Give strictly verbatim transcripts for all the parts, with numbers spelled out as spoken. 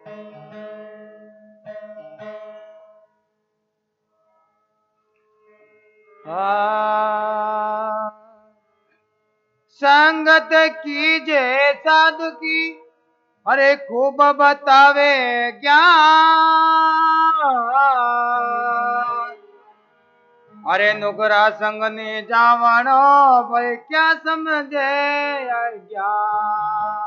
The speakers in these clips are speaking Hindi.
संगत कीजे साधु की, अरे खूब बतावे ज्ञान। अरे नुकरा संग ने जावणो भाई क्या समझे ज्ञान।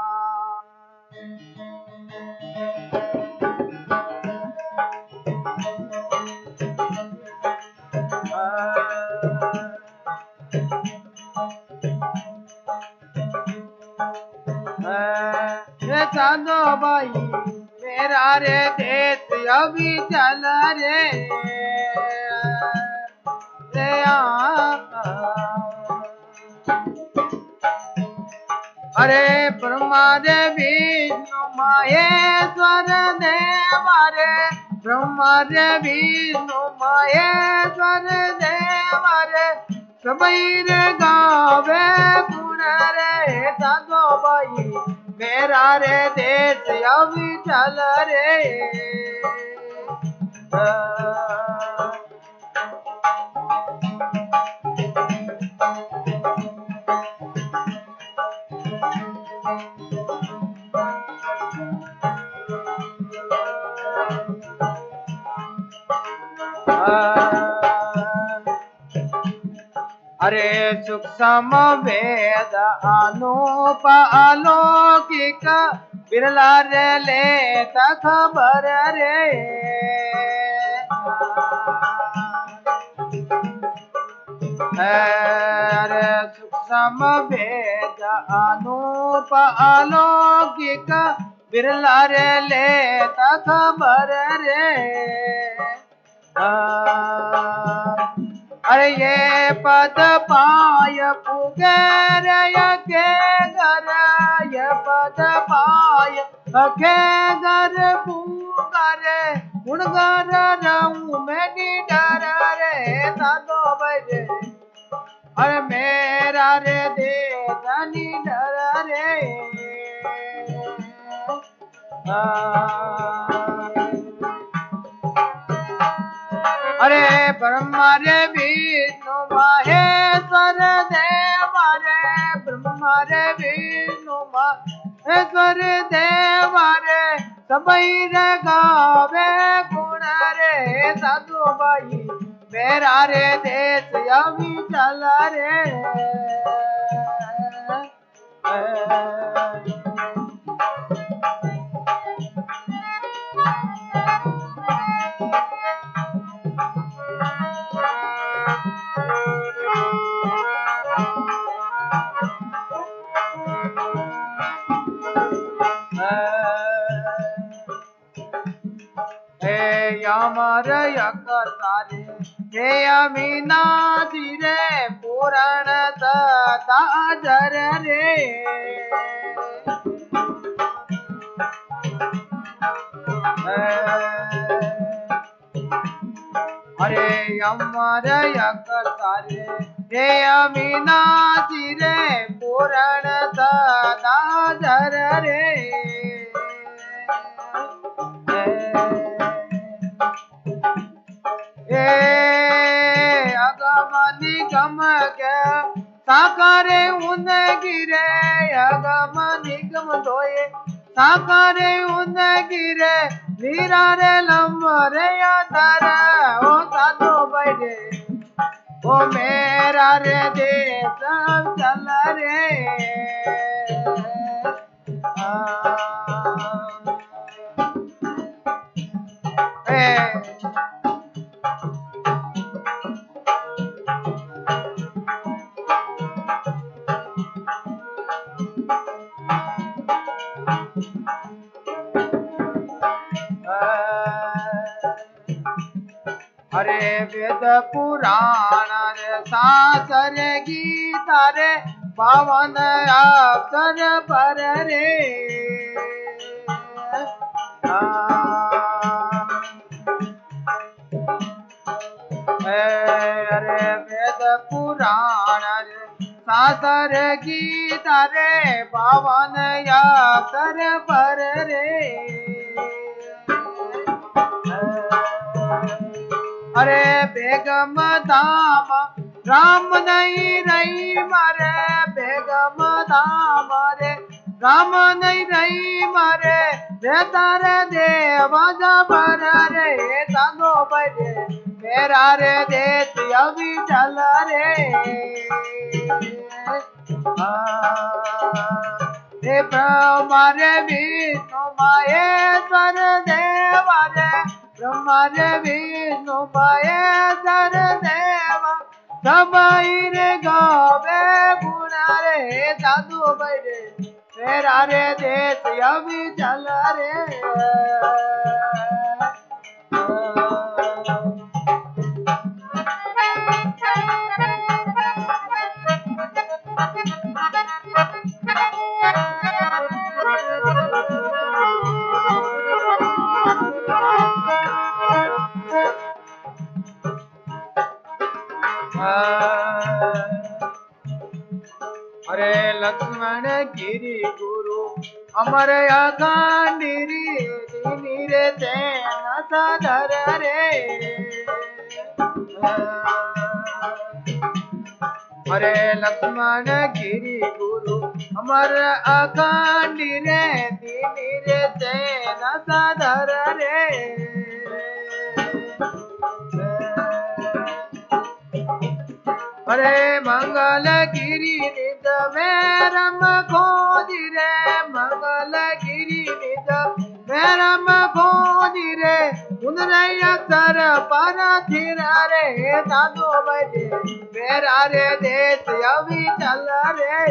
साधो भाई मेरा रे देश अभी चल रे रे आ। अरे ब्रह्मा रे विष्णु महेश्वर देव रे, ब्रह्मा रे विष्णु महेश्वर देव रे, सबई रे गावे गुण रे साधो भाई मेरा रे देश अभी चल रे। अरे सूक्ष्म वेद अनूप अलौकिक बिरला रे ले खबर रे। अरे सूक्ष्म वेद अनूप अलौकिक बिरला रे ले खबर रे। अरे ये पद पाय पुगेर के घर, ये पद पाय के घर पुगर गुणगर रहूं मैं निडर रे साधो बजे। अरे मेरा रे देश निडर रे। अरे ब्रह्मा रे विष्णु महेश्वर देव रे, ब्रह्मा रे विष्णु महेश्वर देव रे, सबई रे गावे गुण रे साधु भाई मेरा रे देश अभी चल रे। अमर यक तारे हे अमीना रे पुराण दाजर रे। अरे अमर यक तारे हे अमीना रे पुराण दाजर रे। निगम के साकारे उन गिरे, अगम निगम धोए साकारे उन गिरे, नीरा रे लंबरे यादर ओ साधो बैठे ओ मेरा रे देश चल रे। अरे वेद पुराण रे शास्त्र गीता रे पावन अक्षर पर रे। अरे वेद पुराण रे शास्त्र गीता रे पावन अक्षर पर रे। अरे बेगम धाम राम नहीं रही मारे बेगम धाम रे राम नहीं रही मारे रे तारे देवा जबर रे साधो बजे मेरा रे देश अभी चल रे हे ब्रह्मा रे विष्णु महेश्वर देवा रे ब्रह्मा रे विष्णु महेश्वर देवा सबई रे गावे गुण रे साधु बरे मेरा रे देश अभी चल रे अरे लक्ष्मण गिरी गुरु अमर अखंडरी दीनी रे तेना साधर रे अरे लक्ष्मण गिरी गुरु अमर अखंडी रे दीनी रे तेना साधर रे अरे मंगल गिरी निज में रम खोजी रे मंगल गिरी निज में रम खोजी रे उन अक्षर पर थिर रे साधु बजे मेरा रे देश अभी चल रे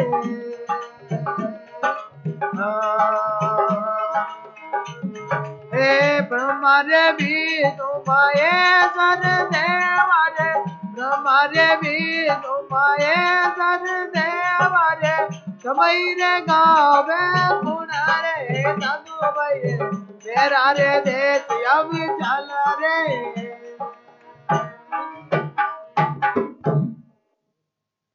हे ब्रह्मा रे विष्णु महेश्वर देवा रे ब्रह्मा रे विष्णु महेश्वर देवा रे सबई रे गावे गुण रे साधु बजे मेरा रे देश अभी चल रे